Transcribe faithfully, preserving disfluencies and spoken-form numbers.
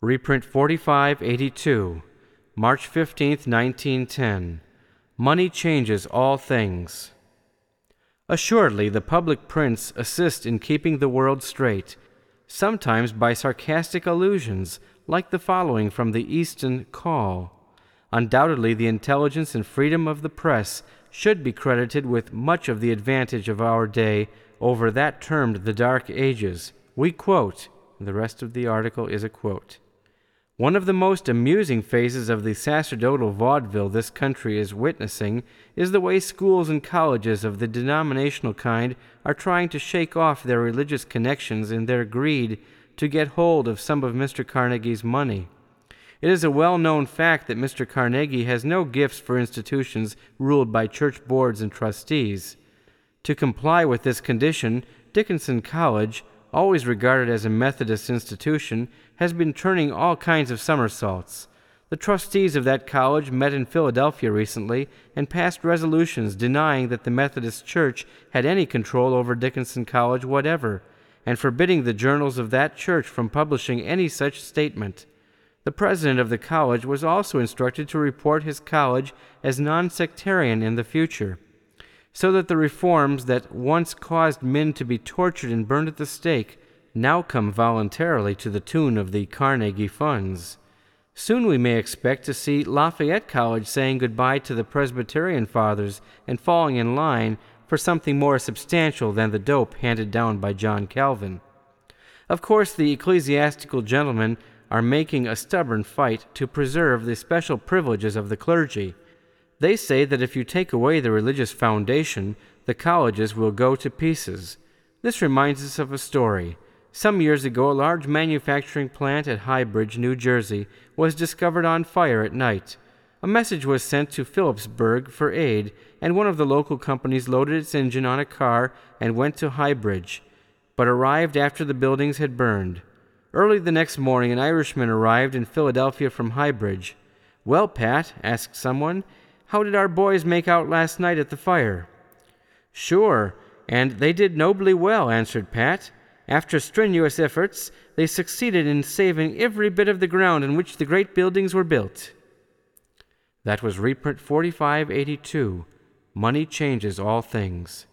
Reprint forty-five eighty-two, March fifteenth, nineteen ten. Money changes all things. Assuredly, the public prints assist in keeping the world straight, sometimes by sarcastic allusions, like the following from the Easton Call. Undoubtedly, the intelligence and freedom of the press should be credited with much of the advantage of our day over that termed the Dark Ages. We quote, and the rest of the article is a quote. One of the most amusing phases of the sacerdotal vaudeville this country is witnessing is the way schools and colleges of the denominational kind are trying to shake off their religious connections in their greed to get hold of some of Mister Carnegie's money. It is a well-known fact that Mister Carnegie has no gifts for institutions ruled by church boards and trustees. To comply with this condition, Dickinson College, always regarded as a Methodist institution, has been turning all kinds of somersaults. The trustees of that college met in Philadelphia recently and passed resolutions denying that the Methodist Church had any control over Dickinson College whatever, and forbidding the journals of that church from publishing any such statement. The president of the college was also instructed to report his college as non-sectarian in the future, so that the reforms that once caused men to be tortured and burned at the stake now come voluntarily to the tune of the Carnegie funds. Soon we may expect to see Lafayette College saying goodbye to the Presbyterian fathers and falling in line for something more substantial than the dope handed down by John Calvin. Of course, the ecclesiastical gentlemen are making a stubborn fight to preserve the special privileges of the clergy. They say that if you take away the religious foundation, the colleges will go to pieces. This reminds us of a story. Some years ago, a large manufacturing plant at Highbridge, New Jersey, was discovered on fire at night. A message was sent to Phillipsburg for aid, and one of the local companies loaded its engine on a car and went to Highbridge, but arrived after the buildings had burned. Early the next morning, an Irishman arrived in Philadelphia from Highbridge. "Well, Pat," asked someone, "how did our boys make out last night at the fire?" "Sure, and they did nobly well," answered Pat. "After strenuous efforts, they succeeded in saving every bit of the ground on which the great buildings were built." That was reprint forty-five eighty-two, Money Changes All Things.